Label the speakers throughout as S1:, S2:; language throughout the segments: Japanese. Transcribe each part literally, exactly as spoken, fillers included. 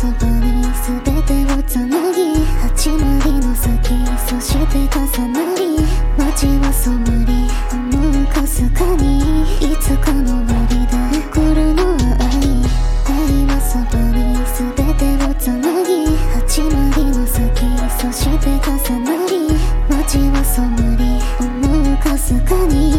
S1: そばに全てをつなぎ、始まりの先、そして重なり、街は染まり、思うかすかにいつかの終わりで来るのは愛。愛はそばに全てをつなぎ、始まりの先、そして重なり、街は染まり、思うかすかに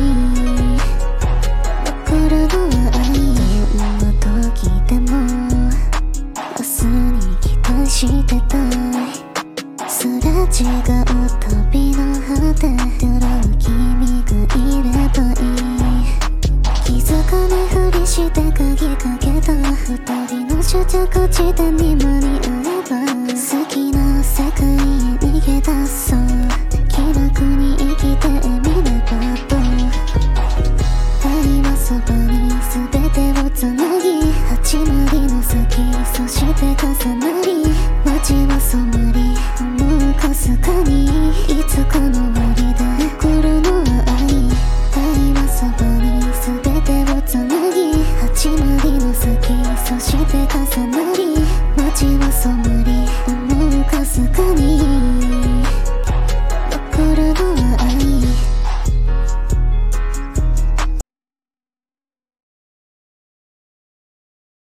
S1: 来るのは愛。どんな時でも明日に期待してたい。すれ違う旅の果て出会う君がいればいい。気づかないふりして鍵かけた二人の終着地点に間に合えば、好きな世界へ逃げ出そう。気楽に生きてみればと。愛はそばに全てをつなぎ、始まりの先、そして重なり、街は染まり、思うかすかにいつか